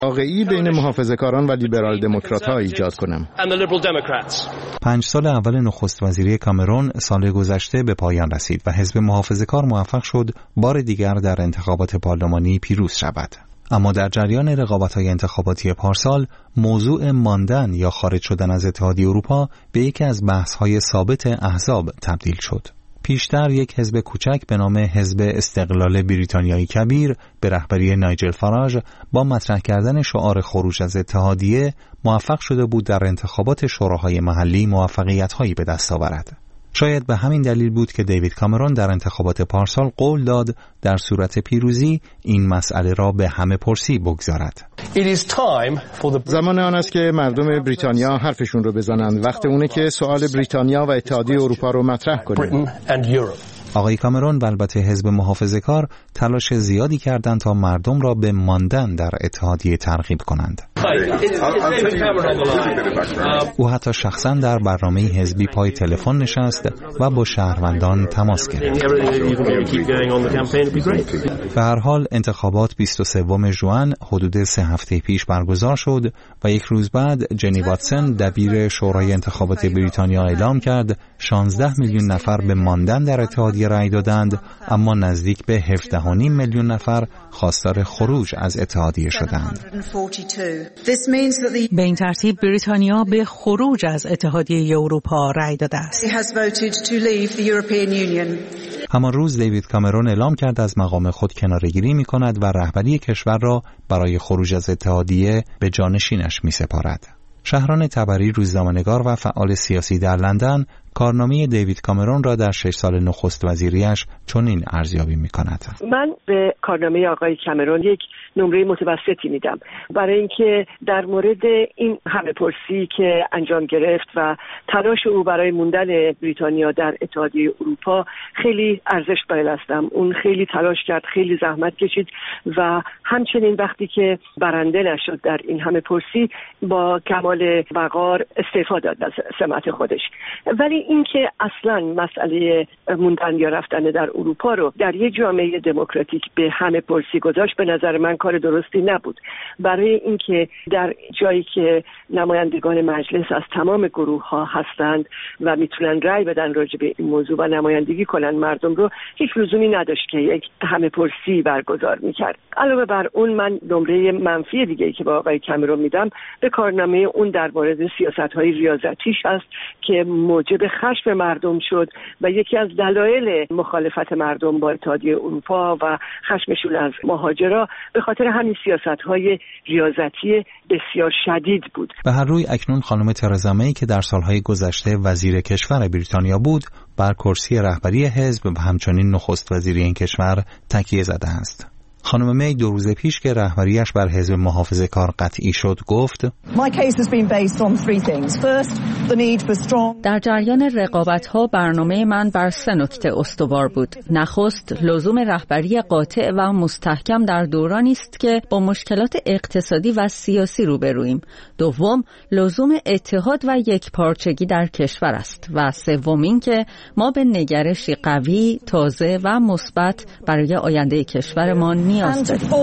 واقعی بین محافظه‌کاران و لیبرال دموکرات‌ها ایجاد کنم. 5 سال اول نخست وزیری کامرون سال گذشته به پایان رسید و حزب محافظه‌کار موفق شد بار دیگر در انتخابات پارلمانی پیروز شود. اما در جریان رقابت‌های انتخاباتی پارسال، موضوع ماندن یا خارج شدن از اتحادیه اروپا به یکی از بحث‌های ثابت احزاب تبدیل شد. پیشتر یک حزب کوچک به نام حزب استقلال بریتانیایی کبیر به رهبری نایجل فاراژ با مطرح کردن شعار خروج از اتحادیه موفق شده بود در انتخابات شوراهای محلی موفقیت‌هایی به دست آورد. شاید به همین دلیل بود که دیوید کامرون در انتخابات پارسال قول داد در صورت پیروزی این مسئله را به همه پرسی بگذارد. زمان آن است که مردم بریتانیا حرفشون رو بزنند. وقت اونه که سوال بریتانیا و اتحادیه اروپا رو مطرح کنیم. آقای کامرون و البته حزب محافظه‌کار تلاش زیادی کردند تا مردم را به ماندن در اتحادیه ترغیب کنند. او حتی شخصا در برنامه حزبی پای تلفن نشست و با شهروندان تماس گرفت. به هر حال انتخابات 23 ژوئن حدود 3 هفته پیش برگزار شد و یک روز بعد جنی واتسون دبیر شورای انتخابات بریتانیا اعلام کرد 16 میلیون نفر به ماندن در اتحادیه رأی دادند، اما نزدیک به 17.5 میلیون نفر خواستار خروج از اتحادیه شدند. به این ترتیب بریتانیا به خروج از اتحادیه اروپا رأی داده است. همان روز دیوید کامرون اعلام کرد از مقام خود کناره‌گیری می‌کند و رهبری کشور را برای خروج از اتحادیه به جانشینش می‌سپارد. شهران تبری روزنامه‌نگار و فعال سیاسی در لندن کارنامه دیوید کامرون را در 6 سال نخست وزیریش چنین ارزیابی می‌کند. من به کارنامه آقای کامرون یک نمره متوسطی میدم، برای اینکه در مورد این همه پرسی که انجام گرفت و تلاش او برای موندن بریتانیا در اتحادیه اروپا خیلی ارزش قائل هستم. اون خیلی تلاش کرد، خیلی زحمت کشید و همچنین وقتی که برنده نشد در این همه پرسی با کمال وقار استعفا داد از سمت خودش. ولی اینکه اصلا مسئله موندن یا رفتن در اروپا رو در یک جامعه دموکراتیک به همه پرسی گذاشت به نظر من کار درستی نبود. برای اینکه در جایی که نمایندگان مجلس از تمام گروه ها هستند و میتونن رأی بدن راجع به این موضوع و نمایندگی کنن مردم رو، هیچ لزومی نداشت که یک همه پرسی برگزار میکرد. علاوه بر اون من نمره منفی دیگه‌ای که با آقای کامرون میدم به کارنامه اون در مورد سیاست‌های ریاضتیش است که موجب خشم مردم شد و یکی از دلایل مخالفت مردم با اتحادیه اروپا و خشمشون از مهاجرا به خاطر همین سیاست‌های ریاضتی بسیار شدید بود. به هر روی اکنون خانم ترزا می که در سالهای گذشته وزیر کشور بریتانیا بود، بر کرسی رهبری حزب و همچنین نخست وزیر این کشور تکیه زده است. خانم می 2 روز پیش که رهبریش بر حزب محافظه‌کار قطعی شد گفت: در جریان رقابت‌ها برنامه من بر 3 نکته استوار بود. نخست، لزوم رهبری قاطع و مستحکم در دورانی است که با مشکلات اقتصادی و سیاسی روبرویم. دوم، لزوم اتحاد و یکپارچگی در کشور است و سوم اینکه ما به نگرشی قوی، تازه و مثبت برای آینده کشورمان نیاز داریم.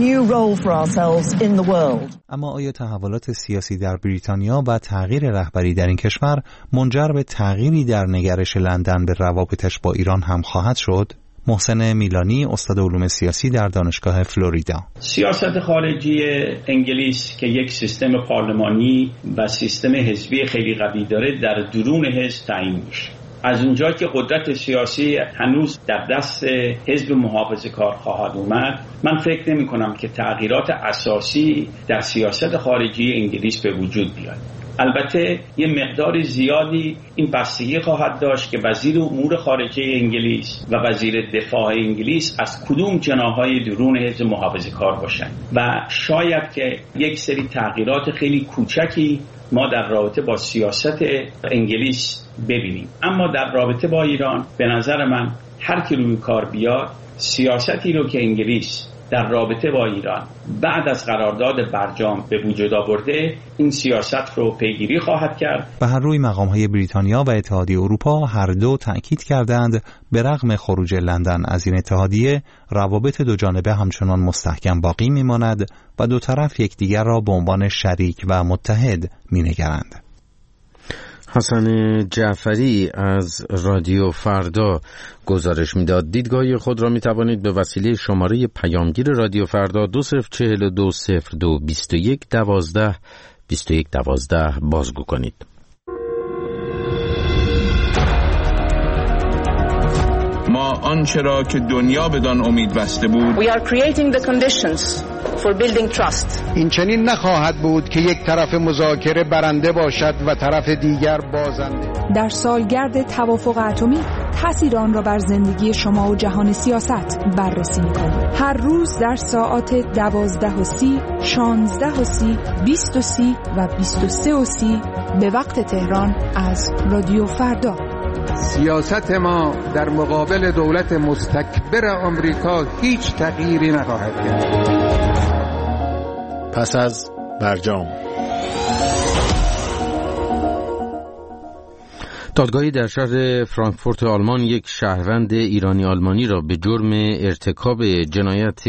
اما آیا تحولات سیاسی در بریتانیا و تغییر رهبری در این کشور منجر به تغییری در نگرش لندن به روابطش با ایران هم خواهد شد؟ محسن میلانی، استاد علوم سیاسی در دانشگاه فلوریدا: سیاست خارجی انگلیس که یک سیستم پارلمانی و سیستم حزبی خیلی قوی داره در درون حزب تعیین میشه. از اونجا که قدرت سیاسی هنوز در دست حزب محافظه‌کار خواهد اومد، من فکر نمی کنم که تغییرات اساسی در سیاست خارجی انگلیس به وجود بیاد. البته یه مقدار زیادی این بستگی خواهد داشت که وزیر امور خارجه انگلیس و وزیر دفاع انگلیس از کدوم جناح‌های درون حزب محافظه‌کار باشن و شاید که یک سری تغییرات خیلی کوچکی ما در رابطه با سیاست انگلیس ببینیم. اما در رابطه با ایران به نظر من هر کی روی کار بیاد، سیاستی رو که انگلیس در رابطه با ایران بعد از قرارداد برجام به وجود آورده این سیاست رو پیگیری خواهد کرد. به هر روی مقام‌های بریتانیا و اتحادیه اروپا هر دو تأکید کردند به رغم خروج لندن از این اتحادیه روابط دو جانبه همچنان مستحکم باقی می‌ماند و دو طرف یکدیگر را به عنوان شریک و متحد می‌نگرند. حسن جعفری از رادیو فردا گزارش میداد. دیدگاه خود را می توانید به وسیله شماره پیامگیر رادیو فردا 2042022112 بازگو کنید. ما آنچه را که دنیا بدان امید بسته بود We are creating the conditions for building trust. این چنین نخواهد بود که یک طرف مذاکره برنده باشد و طرف دیگر بازنده. در سالگرد توافق اتمی تأثیر آن را بر زندگی شما و جهان سیاست بررسی می‌کنیم. هر روز در ساعات 12:30، 16:30، 20:30 و 23:30 به وقت تهران از رادیو فردا. سیاست ما در مقابل دولت مستکبر آمریکا هیچ تغییری نخواهد کرد. پس از برجام. دادگاهی در شهر فرانکفورت آلمان یک شهروند ایرانی آلمانی را به جرم ارتکاب جنایت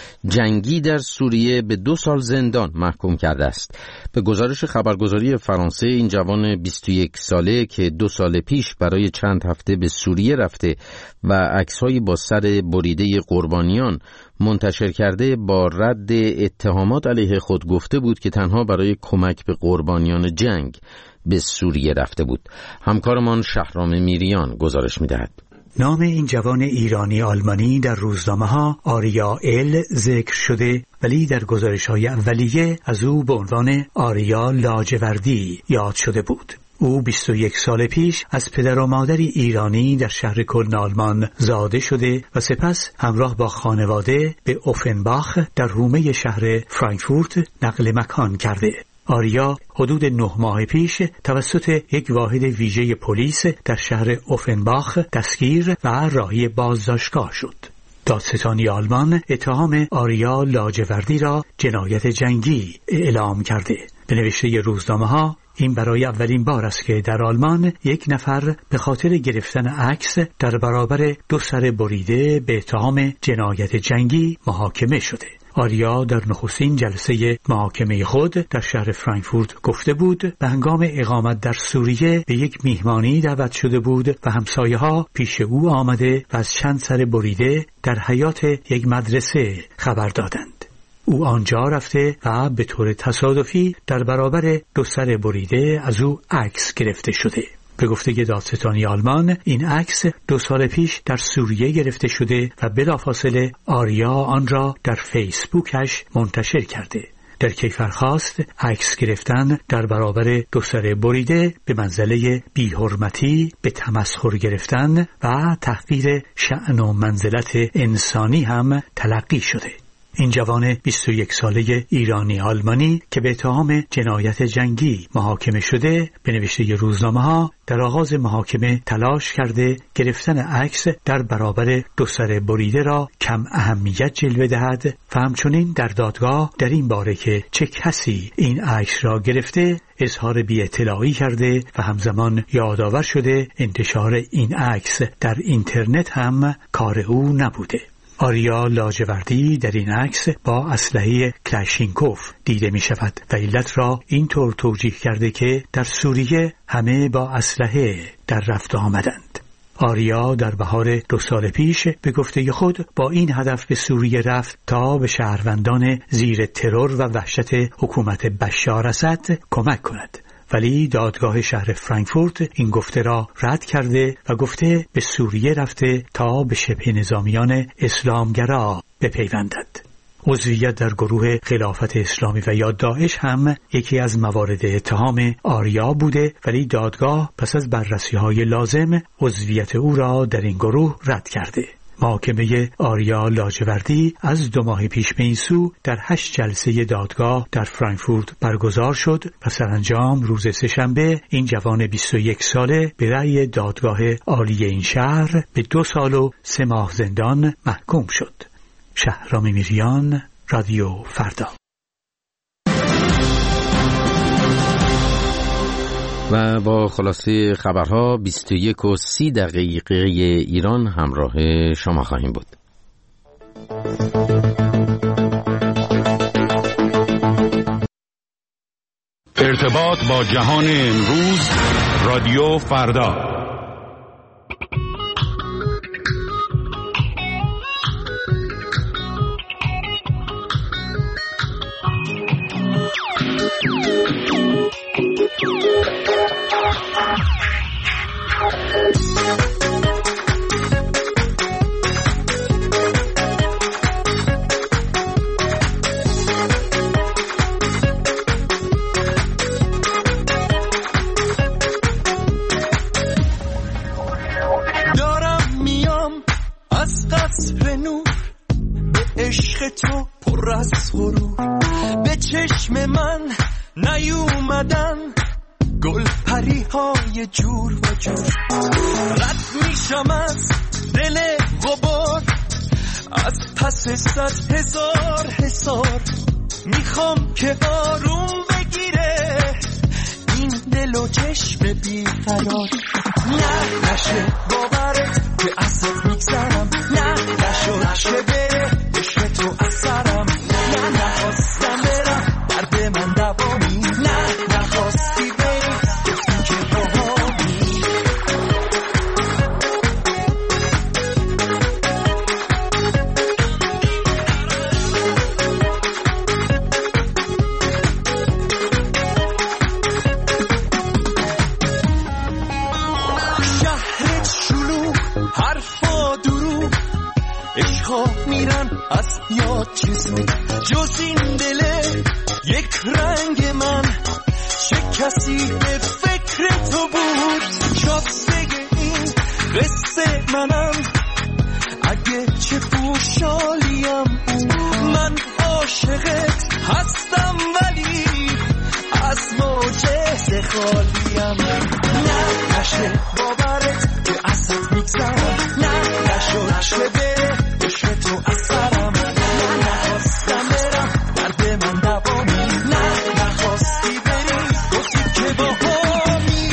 جنگی در سوریه به 2 سال زندان محکوم کرده است. به گزارش خبرگزاری فرانسه این جوان 21 ساله که 2 سال پیش برای چند هفته به سوریه رفته و عکس‌هایی با سر بریده قربانیان منتشر کرده با رد اتهامات علیه خود گفته بود که تنها برای کمک به قربانیان جنگ به سوریه رفته بود. همکارمان شهرام میریان گزارش می‌دهد. نام این جوان ایرانی آلمانی در روزنامه‌ها آریا ال ذکر شده، ولی در گزارش‌های اولیه از او به عنوان آریا لاجوردی یاد شده بود. او 21 سال پیش از پدر و مادری ایرانی در شهر کلن آلمان زاده شده و سپس همراه با خانواده به اوفنباخ در حومه شهر فرانکفورت نقل مکان کرده. آریا حدود 9 ماه پیش توسط یک واحد ویژه پلیس در شهر اوفنباخ دستگیر و راهی بازداشتگاه شد. دادستانی آلمان اتهام آریا لاجوردی را جنایت جنگی اعلام کرده. به نوشته روزنامه‌ها این برای اولین بار است که در آلمان یک نفر به خاطر گرفتن عکس در برابر 2 سر بریده به اتهام جنایت جنگی محاکمه شده. آریا در نخستین جلسه محاکمه خود در شهر فرانکفورت گفته بود به هنگام اقامت در سوریه به یک میهمانی دعوت شده بود و همسایه‌ها پیش او آمده و از چند سر بریده در حیاط یک مدرسه خبر دادند. او آنجا رفته و به طور تصادفی در برابر 2 سر بریده از او عکس گرفته شده. به گفته دادستانی آلمان این عکس 2 سال پیش در سوریه گرفته شده و بلافاصله آریا آن را در فیسبوکش منتشر کرده. در کیفرخواست عکس گرفتن در برابر 2 سر بریده به منزله بی‌حرمتی، به تمسخر گرفتن و تحقیر شأن و منزلت انسانی هم تلقی شده. این جوان 21 ساله ایرانی آلمانی که به اتهام جنایت جنگی محاکمه شده به نوشته روزنامه‌ها در آغاز محاکمه تلاش کرده گرفتن عکس در برابر 2 سر بریده را کم اهمیت جلوه دهد و همچنین در دادگاه در این باره که چه کسی این عکس را گرفته اظهار بی‌اطلاعی کرده و همزمان یادآور شده انتشار این عکس در اینترنت هم کار او نبوده. آریا لاجوردی در این عکس با اسلحه کلاشینکوف دیده می شود و علت را اینطور توجیه کرده که در سوریه همه با اسلحه در رفت آمدند. آریا در بهار 2 سال پیش به گفته خود با این هدف به سوریه رفت تا به شهروندان زیر ترور و وحشت حکومت بشار اسد کمک کند. ولی دادگاه شهر فرانکفورت این گفته را رد کرده و گفته به سوریه رفته تا به شبه نظامیان اسلامگرا بپیوندد. عضویت در گروه خلافت اسلامی و یا داعش هم یکی از موارد اتهام آریا بوده، ولی دادگاه پس از بررسی‌های لازم عضویت او را در این گروه رد کرده. محاکمه آریا لاجوردی از 2 ماه پیش به این سو در 8 جلسه دادگاه در فرانکفورت برگزار شد و سرانجام روز سه‌شنبه این جوان 21 ساله به رأی دادگاه عالی این شهر به 2 سال و 3 ماه زندان محکوم شد. شهرام میریان، رادیو فردا. و با خلاصه خبرها 21:30 ایران همراه شما خواهیم بود. ارتباط با جهان امروز، رادیو فردا. تو پر از غرور به چشم من نیومدن گل پری های جور و جور. رد میشم از دل غبار از پس 100,000 حصار. میخوام که آروم بگیره این دل و چشم بیقرار. نه نشه باورت که ازت میگذرم، نه نشد چه بره عشق تو از سرم. نه نخواستم برم درد من دوامی، نه نخواستی بری گفتی که باهامی. شهرت شلوغ حرفا دروغ عشقا میرن از یاد چیزی جز این دله یک رنگ من. چه کسی به فکر تو بود شاستگه این قصه منم. اگه چه پوشالیم من عاشقت هستم ولی از معجزه خالیم. نه نشه باورت که ازت میگذرم، نه نشد چه بره عشق تو از سرم. نه نخواستم برم درد من دوامی، نه نخواستی بری گفتی که باهامی.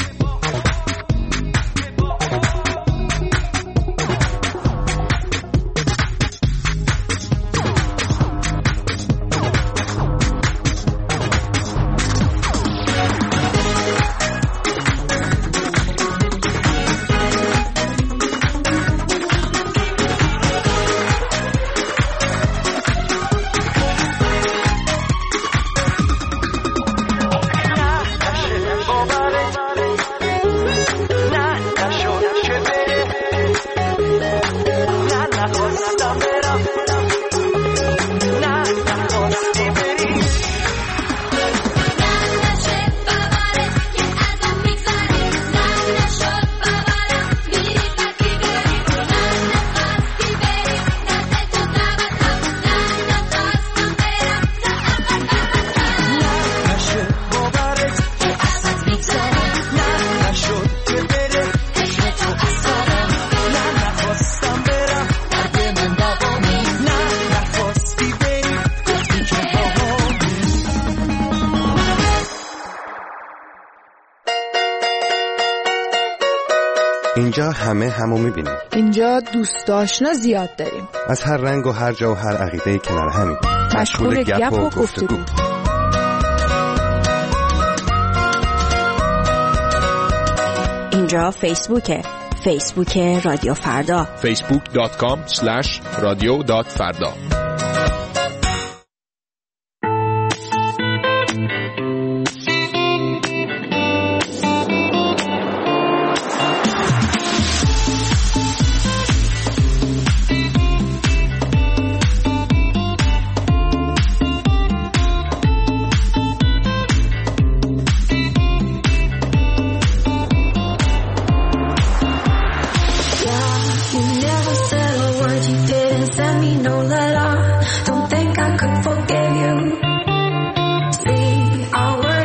اینجا همه همو میبینیم. اینجا دوست آشنا زیاد داریم. از هر رنگ و هر جا و هر عقیده کنار همیم. مشغول گپ و گفتگو. اینجا فیسبوک رادیو فردا. facebook.com/radio.farda. Don't think I could forgive you. See, our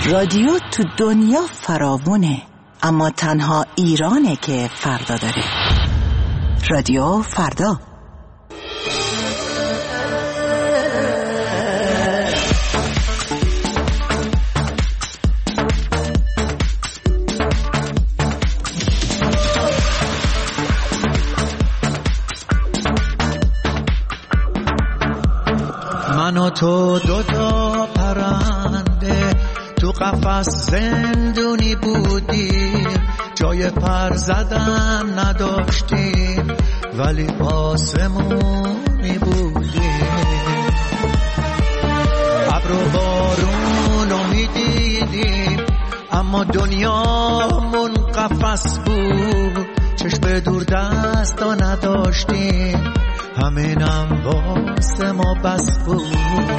رادیو تو دنیا فراوونه، اما تنها ایرانه که فردا داره. رادیو فردا. من و تو دوتا پرنده تو قفس زندونی بودیم، جای پر زدن نداشتیم ولی آسمونی بودیم. ابر و بارون رو میدیدیم اما دنیامون قفس بود، چشم دور دستا نداشتیم، همینم واسه ما بس بود.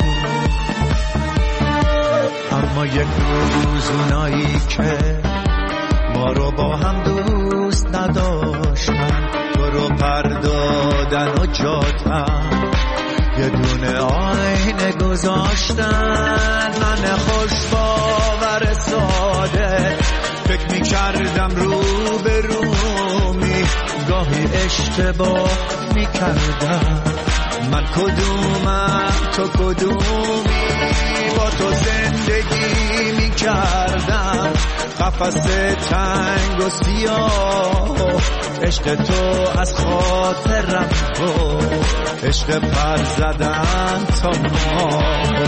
اما یک روز اونایی که ما رو با هم دوست نداشتن، تو رو پردادن و جاتن، یه دونه آینه گذاشتن. من خوش باور ساده فکر میکردم رو به رومی، گاهی اشتباه میکردم. من کدومم تو کدومی، با تو زندگی میکردم قفس تنگ و سیاه. عشق تو از خاطرم تو، عشق پر زدن تا ما.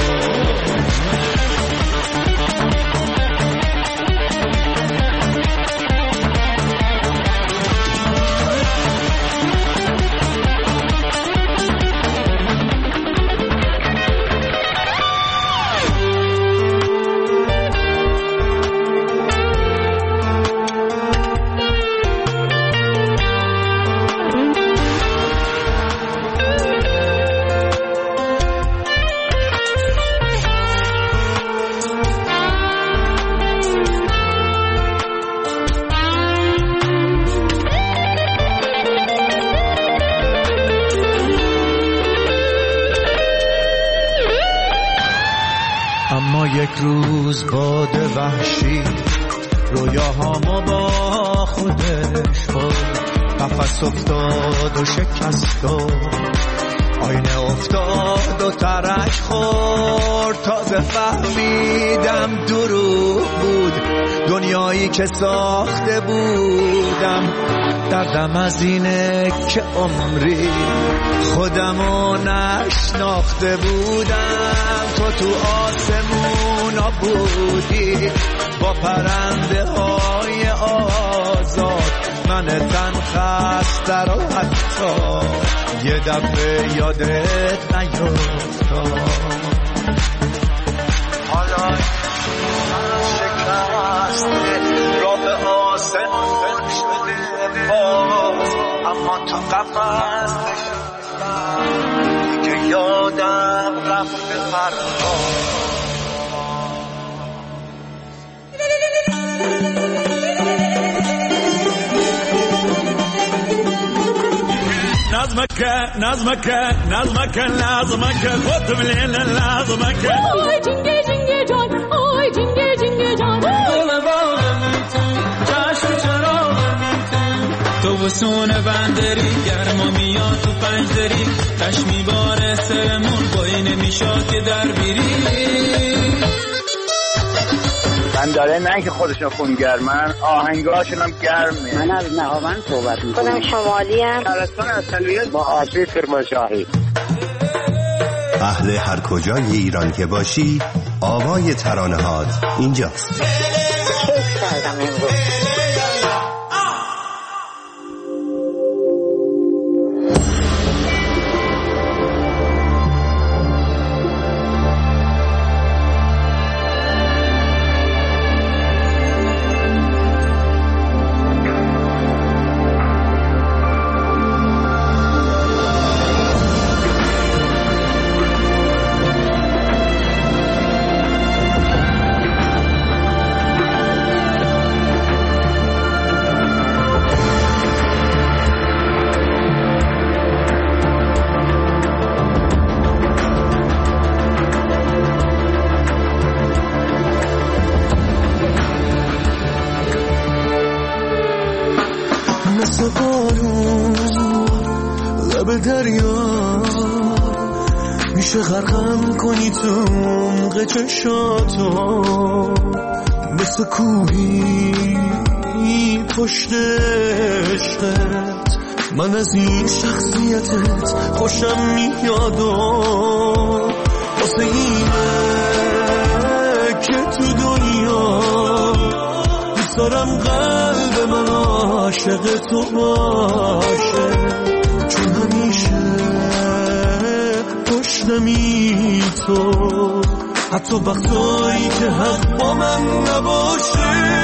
یک روز باد وحشی رویاهامو با خودش برد، قفس افتاد و شکست و آینه افتاد و ترک خورد. تازه فهمیدم دروغ بود دنیایی که ساخته بودم. دردم از اینه که عمری خودمو نشناخته بودم. تو آسمونا بودی با پرنده های آزاد، من تن خسته رو حتی یه دفعه یادت نیفتاد. حالا شکسته را به آسمون شده باز، اما تو قفس نشستم که یادم رفت فردا. نظمك خود مليل لازمك. آی جنگه جنگه جان، آی جنگه جنگه جان، چشم چراغ تو بسون بندری، گرما میاد تو پنجدری، چشمی باره سرمون بایی نمیشاد که در بیری. من داره نه که خودشون خونگرمن، آهنگاشون هم گرمه. من از نهاوند صحبت میکنم. خودم شمالی ام. شهرستان اصلیت با آسی کرمانشاهی. اهل هر کجای ایران که باشی، آوای ترانه‌هات اینجاست. کیف کردم امروز. مثل بارون لب دریا میشه غرقم کنی تو عمق چشاتو مثل کوهی پشت عشقت من از این شخصیتت خوشم میاد و واسه اینه که تو دنیا دوست دارم قلب من عاشق تو باشه چون همیشه پشتمی تو حتی وقتایی که حق با من نباشه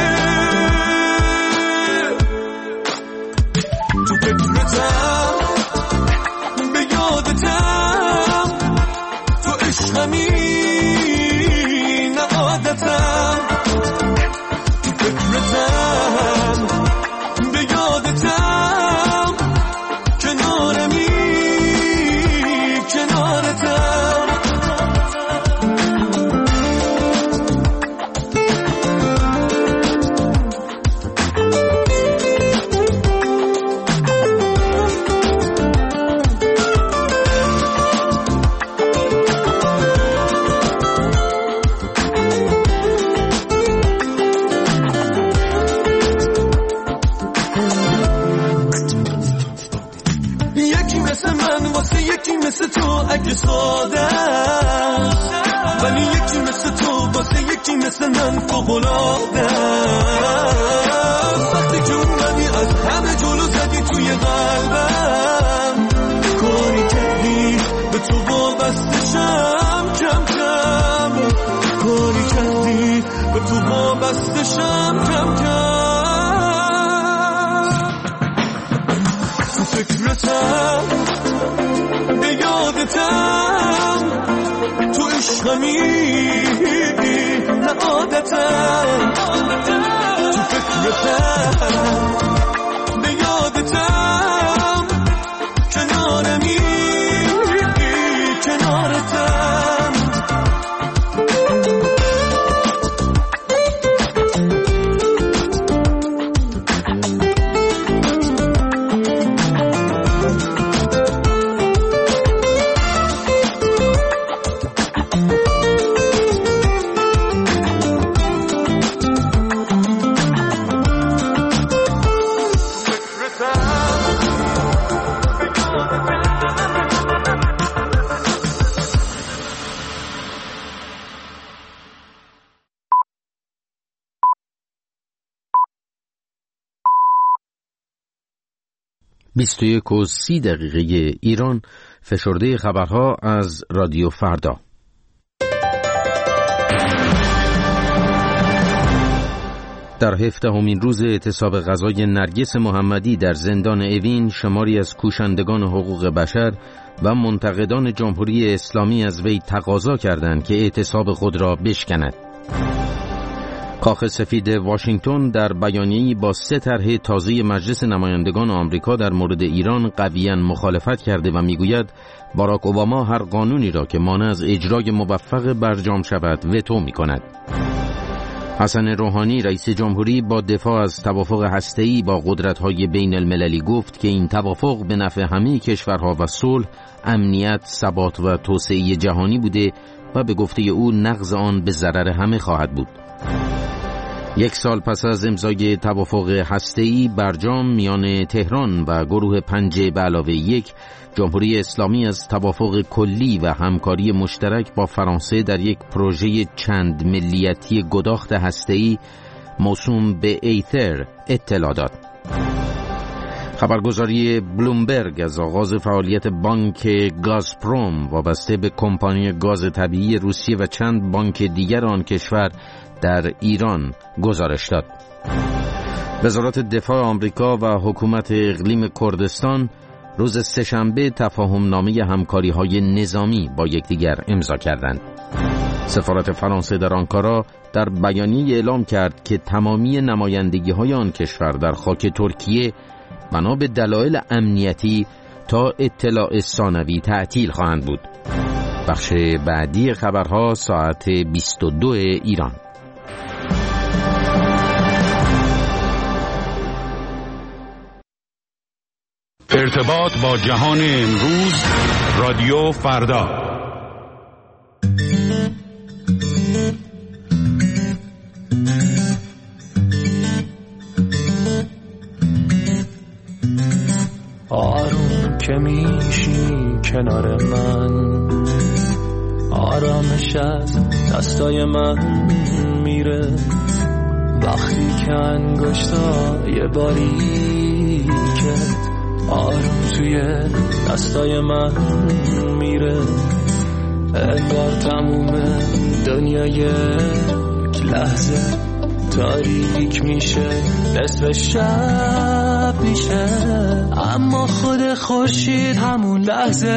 تو فکرتم به یادتم تو عشقمی نه عادتم تو فکرتم به یادتم کنارمی کنارتم مثل تو اگه ساده ولی یکی مثل تو واسه یکی مثل من فوق‌العاده وقتی که اومدی از همه جلو زدی توی قلبم کاری کردی به تو وابستشم کم کم کاری کردی به تو وابستشم کم کم تو فکرتم به یادتم تو عشقمی نه عادتم تو فکرتم به یادتم کنارمی کنارتم بیست و 30 ایران فشرده خبرها از رادیو فردا. در 17مین روز اعتصاب غذای نرگس محمدی در زندان اوین شماری از کوشندگان حقوق بشر و منتقدان جمهوری اسلامی از وی تقاضا کردند که اعتصاب خود را بشکند. کاخ سفید واشنگتن در بیانیه‌ای با 3 طرح تازه مجلس نمایندگان آمریکا در مورد ایران قویاً مخالفت کرده و میگوید باراک اوباما هر قانونی را که مانع از اجرای موفق برجام شود وتو می‌کند. حسن روحانی رئیس جمهوری با دفاع از توافق هسته‌ای با قدرت‌های بین المللی گفت که این توافق به نفع همه کشورها و صلح، امنیت، ثبات و توسعه جهانی بوده و به گفته او نقض آن به ضرر همه خواهد بود. 1 سال پس از امضای توافق هسته‌ای برجام میان تهران و گروه 5+1 جمهوری اسلامی از توافق کلی و همکاری مشترک با فرانسه در یک پروژه چند ملیتی گداخت هسته‌ای موسوم به ایتر اطلاع داد. خبرگزاری بلومبرگ از آغاز فعالیت بانک گازپروم وابسته به کمپانی گاز طبیعی روسیه و چند بانک دیگر آن کشور در ایران گزارش داد. وزارت دفاع آمریکا و حکومت اقلیم کردستان روز سه‌شنبه تفاهم‌نامه همکاری‌های نظامی با یکدیگر امضا کردند. سفارت فرانسه در آنکارا در بیانیه اعلام کرد که تمامی نمایندگی‌های آن کشور در خاک ترکیه بنا به دلایل امنیتی تا اطلاع ثانوی تعطیل خواهند بود. بخش بعدی خبرها ساعت 22 ایران. ارتباط با جهان امروز، رادیو فردا. آروم که میشی کنار من، آرامش از دستای من میره، وقتی که انگشتای باریکه آروم توی دستای من میره، انگار تموم دنیا یک لحظه تاریک میشه، نصف شب میشه، اما خود خورشید همون لحظه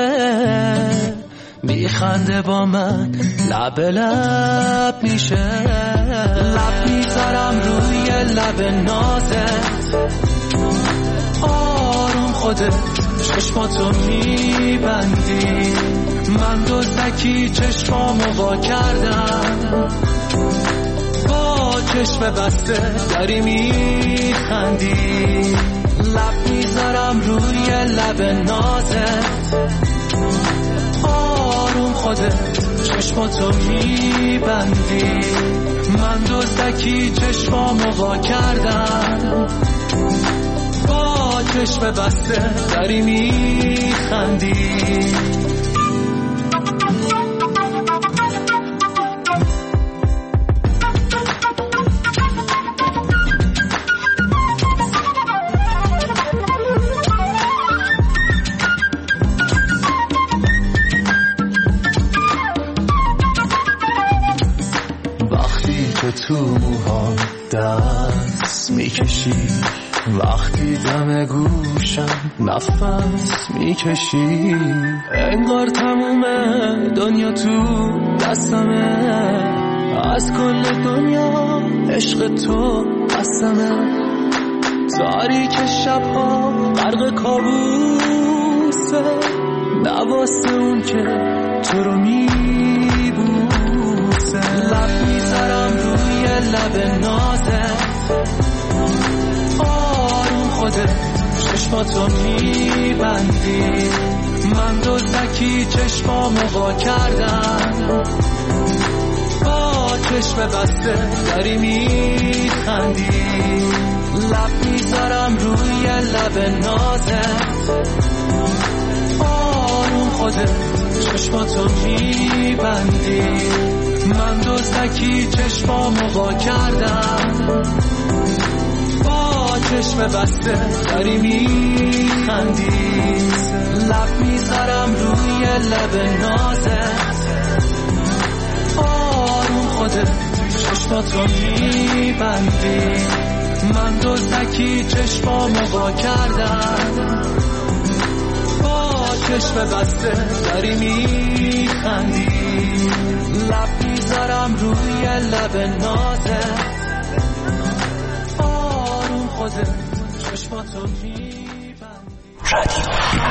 میخنده با من، لب لب میشه، لب میذارم روی لب نازت، آروم خودت چشماتو میبندی، من دزدکی چشمامو وا کردم، با چشم بسته داری میخندی، لب میذارم روی لب نازت، آروم خودت چشماتو میبندی، من دزدکی چشمامو وا کردم، با چشم بسته داری میخندی. تو موها دست میکشی، وقتی دم گوشم نفس میکشی، انگار تموم دنیا تو دستمه، از کل دنیا عشق تو قسمه، تاریک شبها غرق کابوسه، نواسه اون که تو رو میبوسه، لب میذارم روی لب نازت، آروم خودت چشماتو میبندی، من دزدکی چشمامو وا کردم، با چشم بسته داری میخندی، لب میذارم روی لب نازت، آروم خودت چشماتو میبندی، من دزدکی چشمامو وا کردم، با چشم بسته داری میخندی، لب میذارم روی لب نازت، آروم خودت چشماتو میبندی، من دزدکی چشمامو وا کردم، با چشم بسته داری میخندی، لب میذارم روی لب نازت، آروم خودت چشماتو میبندی. رادیو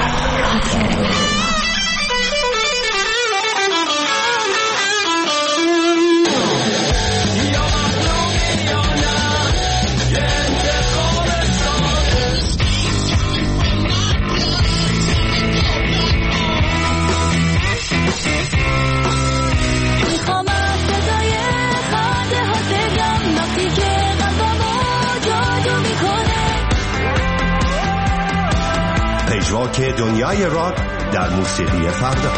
پژواک دنیای راک در موسیقی فردا.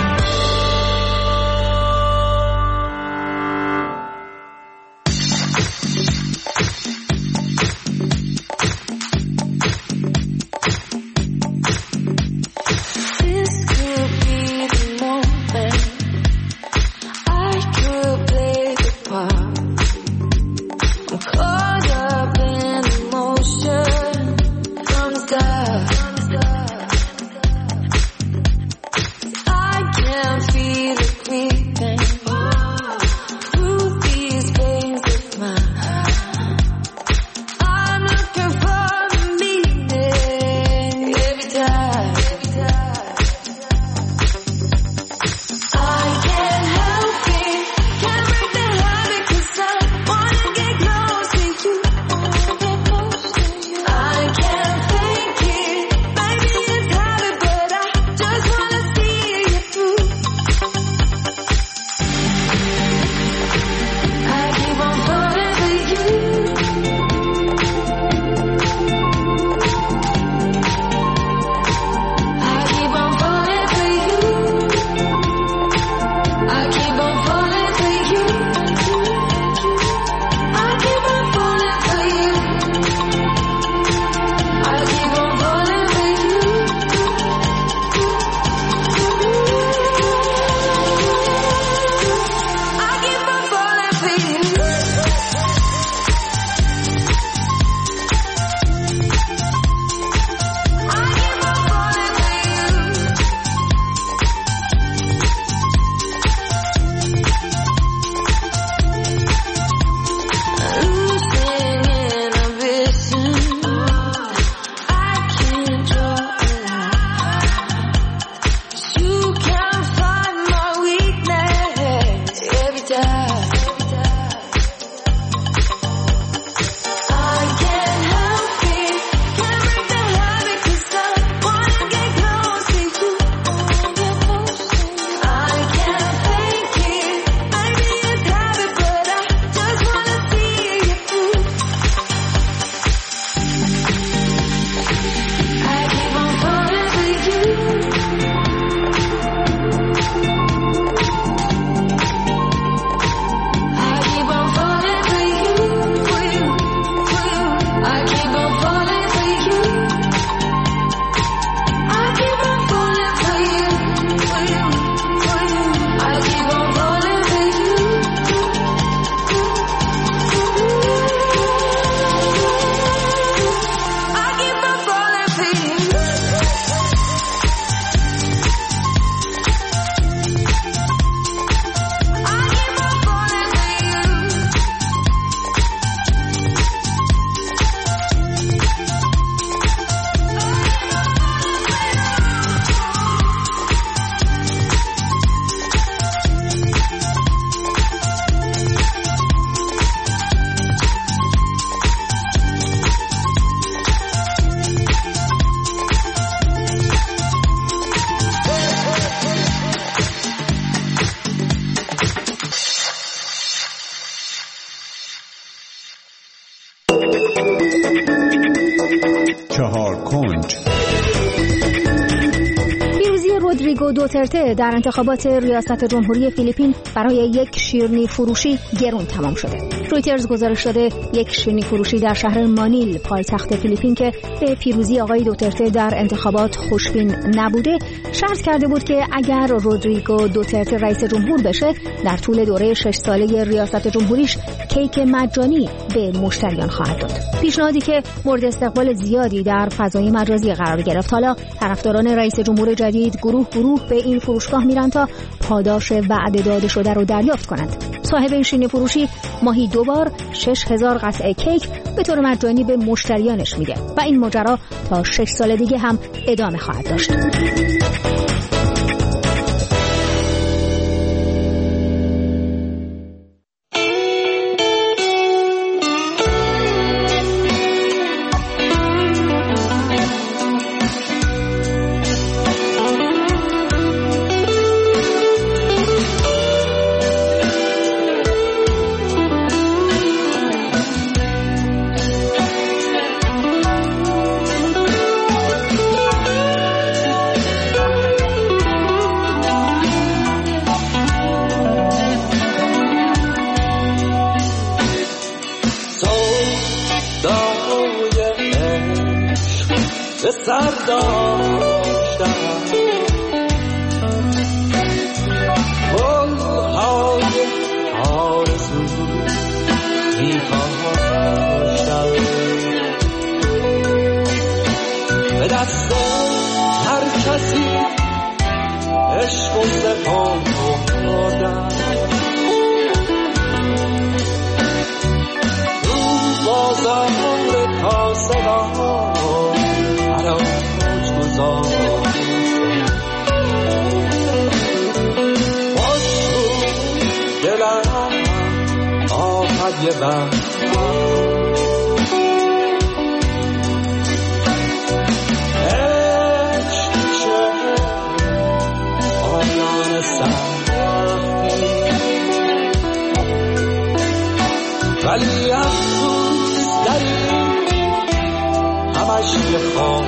Can't feel کنج. پیروزی رودریگو دوترته در انتخابات ریاست جمهوری فیلیپین برای یک شیرینی فروشی گرون تمام شده. رویترز گزارش داده یک شیرینی فروشی در شهر مانیل پایتخت فیلیپین که به پیروزی آقای دوترته در انتخابات خوشبین نبوده شرط کرده بود که اگر رودریگو دوترته رئیس جمهور بشه در طول دوره 6 ساله ریاست جمهوریش کیک مجانی به مشتریان خواهد داد. پیشنهادی که مورد استقبال زیادی در فضای مجازی قرار گرفت. حالا طرفداران رئیس جمهور جدید گروه به این فروشگاه میرن تا پاداش وعده داده شده رو دریافت کنند. صاحب این شیرینی فروشی ماهی 2 بار 6000 قطعه کیک به طور مجانی به مشتریانش میده و این ماجرا تا 6 سال دیگه هم ادامه خواهد داشت. ولی افسوس داری همش یه خواب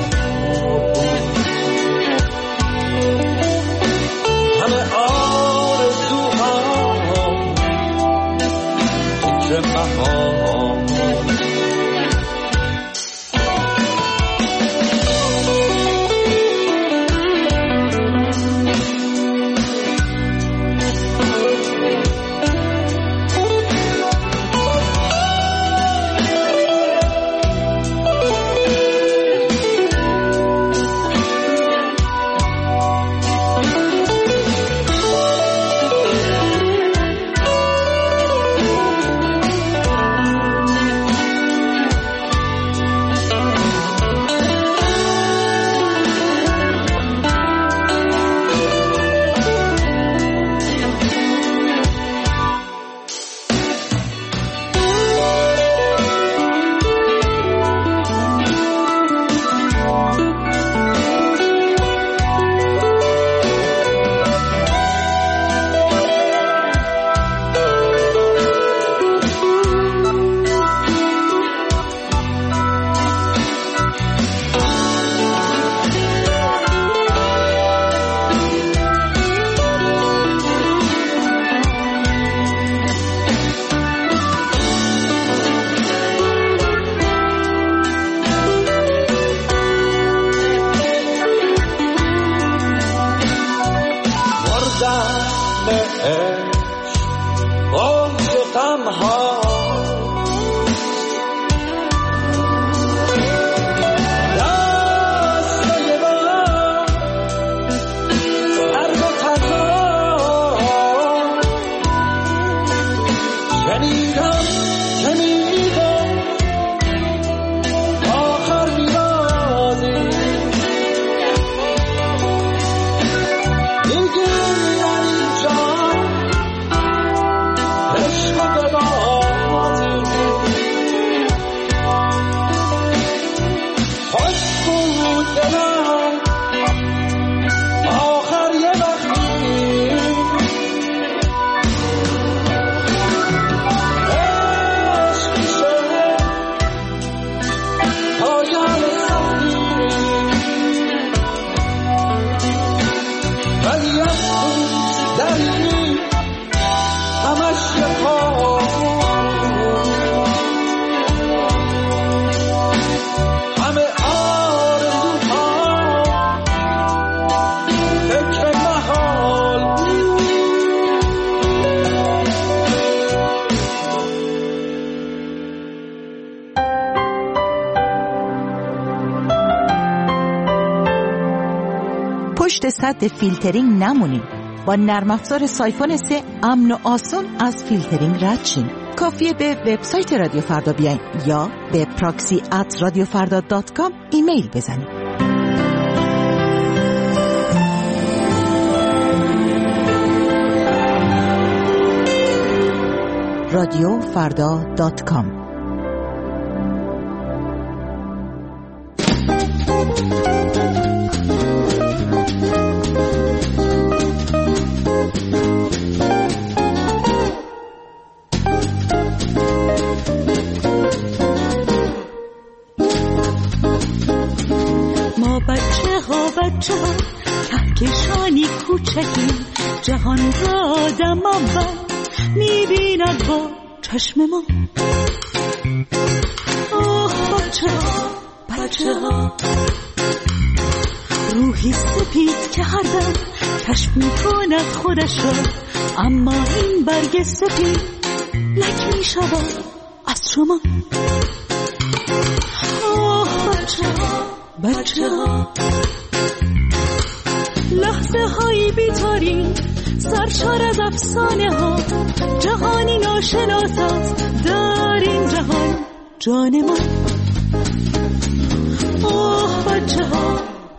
همه آرزوها فکر مهام پشت سد فیلترینگ نمونین. با نرم افزار سایفون 3 امن و آسان از فیلترینگ رد شین. کافیه به وبسایت رادیو فردا بیاین یا به proxy@radiofarda.com ایمیل بزنید. radiofarda.com. بچه ها کهکشانی کوچکی جهان را آدم اول میبیند با چشم ما. آه بچه ها روحی سپید که هر دم کشف میکند خودش را، اما این برگ سپید لک میشود از شما. آه بچه ها لحظه هایی بیتاری سرشار از افسانه ها، جهانی ناشناس است در این جهان جان ما. آه بچه ها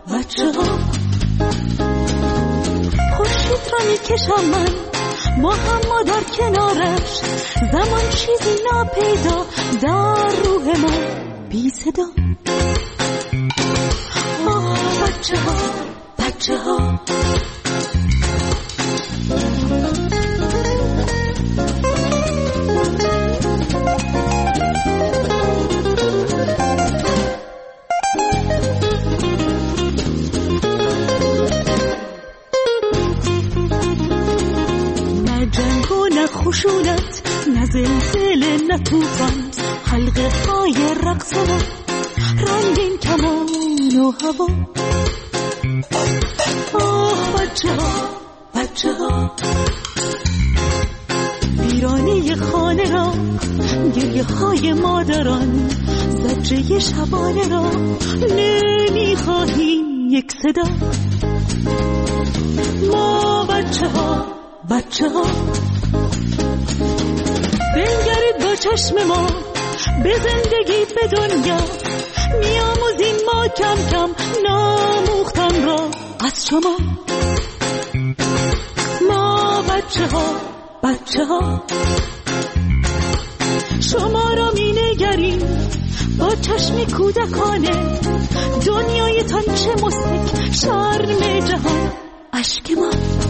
خورشید را میکشم من ما در کنارش، زمان چیزی ناپیدا در روح ما بی صدا. آه بچه ها نه جنگ و نه خشونت، نه زلزله نه طوفان، حلقه های رقص ما رنگین کمان و هوا. آه بچه ها ویرانی خانه را، گریه های مادران، زجه شبانه را نمیخواهیم یک صدا. ما بچه ها بنگرید با چشم ما به زندگی به دنیا، میاموزیم ما کم کم ناموختن را از شما. ما بچه ها شما را می نگریم با چشم کودکانه، دنیایتان چه مستک شرم جهان اشک ما.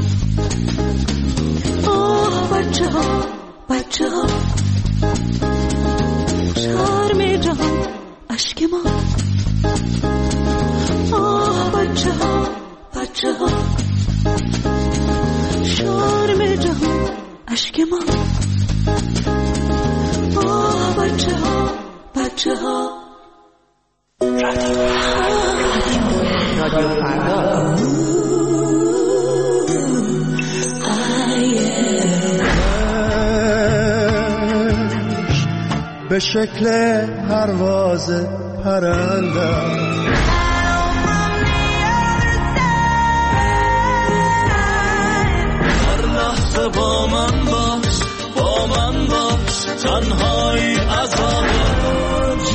آه بچه ها شرم جهان اشک ما. آه بچه ها شرم جهان اشک ما. آه بچه ها رادیو فردا. به شکل پرواز پرنده هر لحظه با من باش تنهایی عذابت.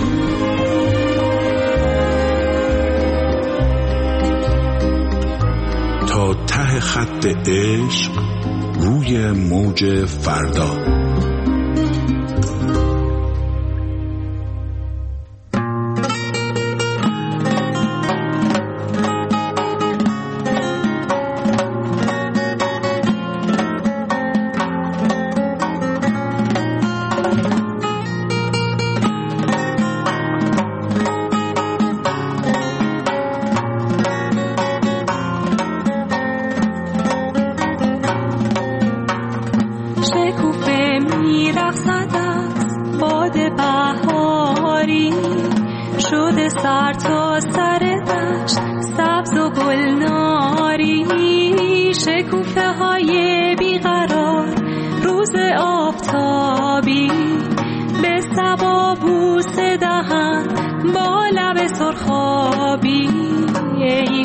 تا ته خط عشق روی موج فردا.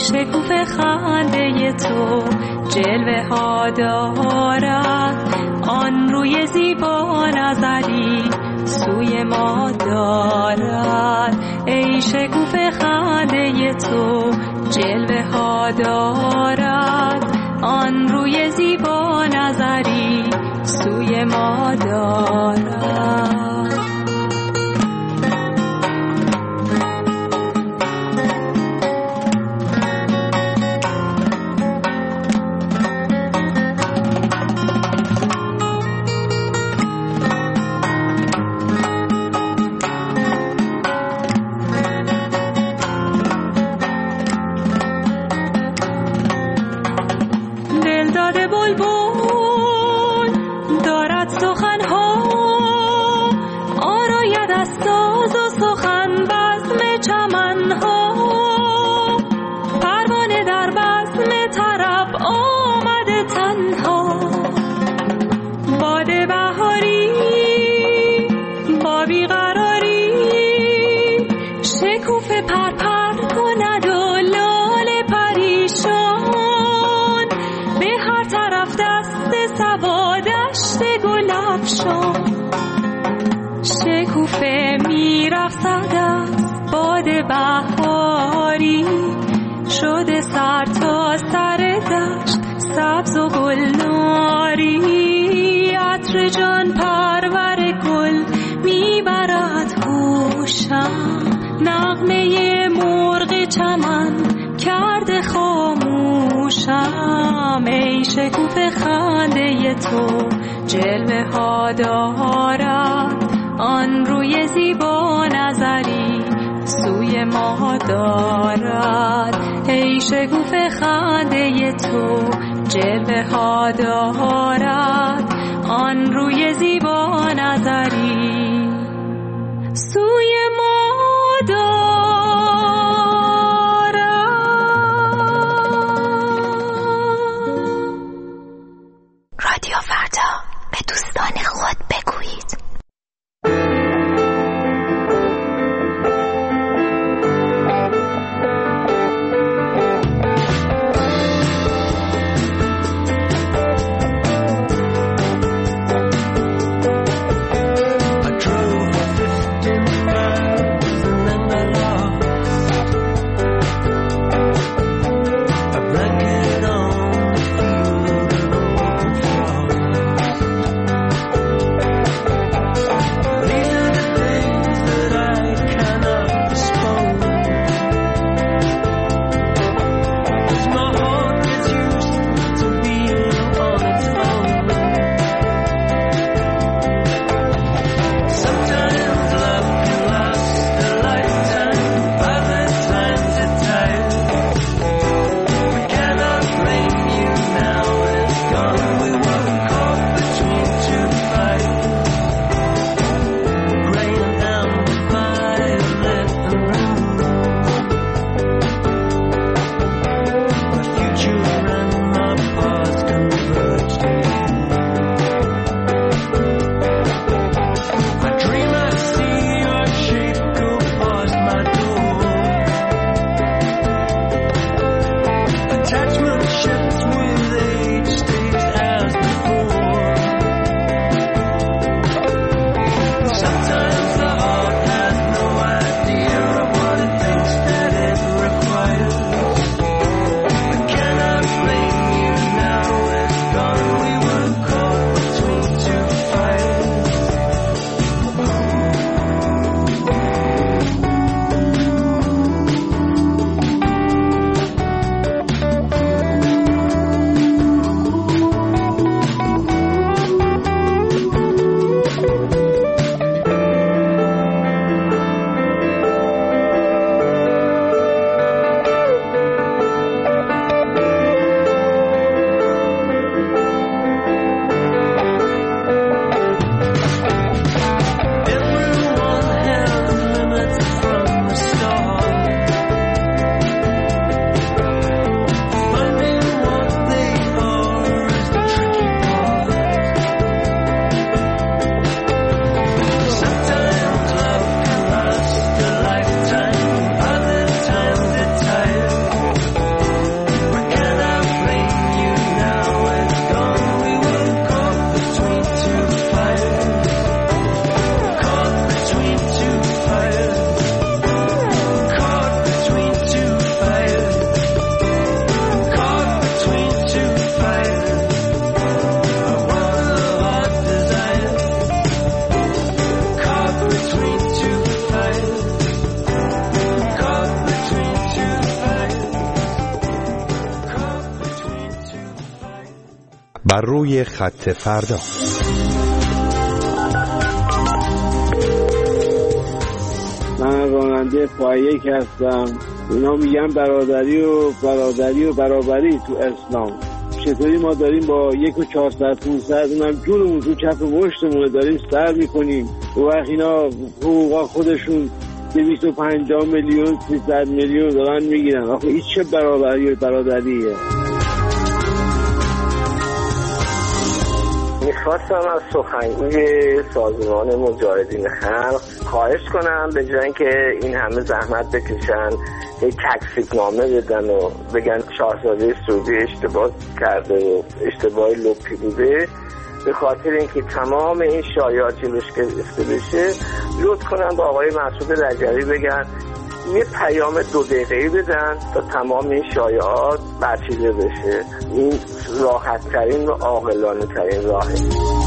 شکوفه خنده تو جلوه ها دارد، آن روی زیبا نظری سوی ما دارد. ای شکوفه خنده تو جلوه ها دارد، آن روی زیبا نظری سوی ما دارد. شکوفه میرقصد از باد بهاری، شده سر تا سر دشت سبز و گلناری. عطر جان پرور گل میبرد هوشم، نغمه مرغ چمن کرده خاموشم. ای شکوفه خنده تو جلوه ها دارد، آن روی زیبا نظری سوی ما دارد. ای شکوفه خنده تو جلوه ها دارد، آن روی زیبا نظری سوی ما دارد. رادیو فردا، به دوستان خود بگویید. I drove 15 بر روی خط فردا. من راننده پایک هستم. اینا میگن برادری و برابری تو اسلام. چطوری ما داریم با 1,400-500 اونم جونمون تو کف مشتمون داریم سر میکنیم و وقت اینا حقوقا خودشون 250 میلیون 300 میلیون دارن میگیرن. آخه این چه برابری و برادریه؟ میخواستم از سخنگوی سازمان مجاهدین خلق خواهش کنم به جای اینکه این همه زحمت بکشن یک تکسیبنامه بدن و بگن شاهزاده سعودی اشتباه کرده و اشتباه لپی بوده، به خاطر اینکه تمام این شایعات جلوش گرفته بشه لطف کنن با آقای مسعود رجبی بگن یه پیام 2 دقیقه‌ای بدن تا تمام این شایعات برچیده بشه. این راحت ترین و عاقلانه ترین راهه.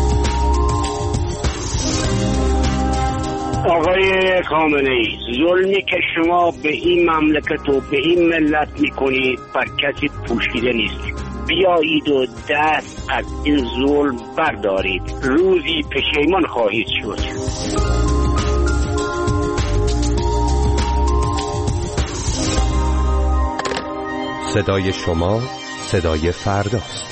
آقای خامنه‌ای، ظلمی که شما به این مملکت و به این ملت میکنید بر کسی پوشیده نیست. بیایید و دست از این ظلم بردارید. روزی پشیمان خواهید شد. صدای شما صدای فرداست.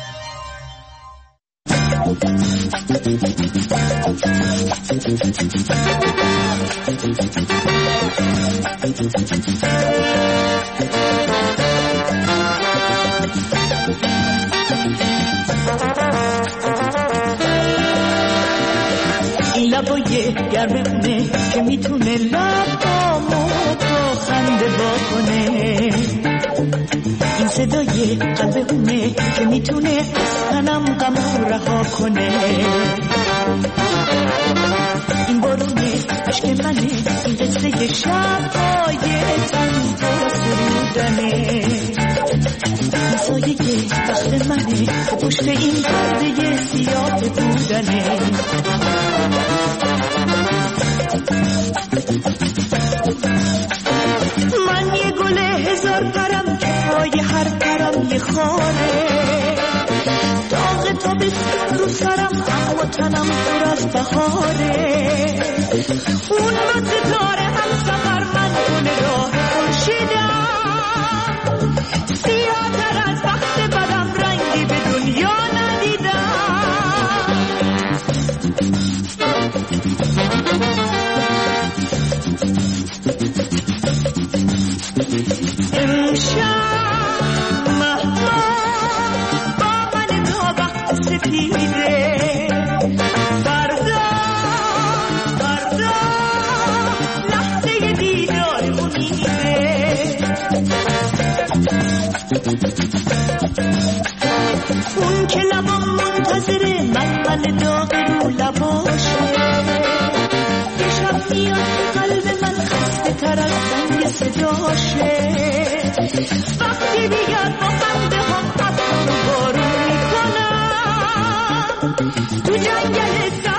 این لبای گرمونه که میتونه لبامو با خنده واکنه، این صدای قلبونه که میتونه تنم غمو رها کنه، این بارونه عشق منه، این قصه شب‌های تنها سرودنه، این سایه وقت منه پشت این پرده سیاه بودنه. من یه گل 1000 پرم که پای هر پرم یه خاره، داغ تابستون رو سرم اما تنم پر از بهاره، اون با ستاره هم سفر من گل راه خورشیدم، سیاه‌تر از وقت بدم رنگی به دنیا ندیدم. اون که لبام منتظره من داغ رو لباشه، یه شب میاد قلب من خسته تر از زنگ صداشه، وقتی بیاد با خنده هم ابر رو بارون میکنم تو جنگل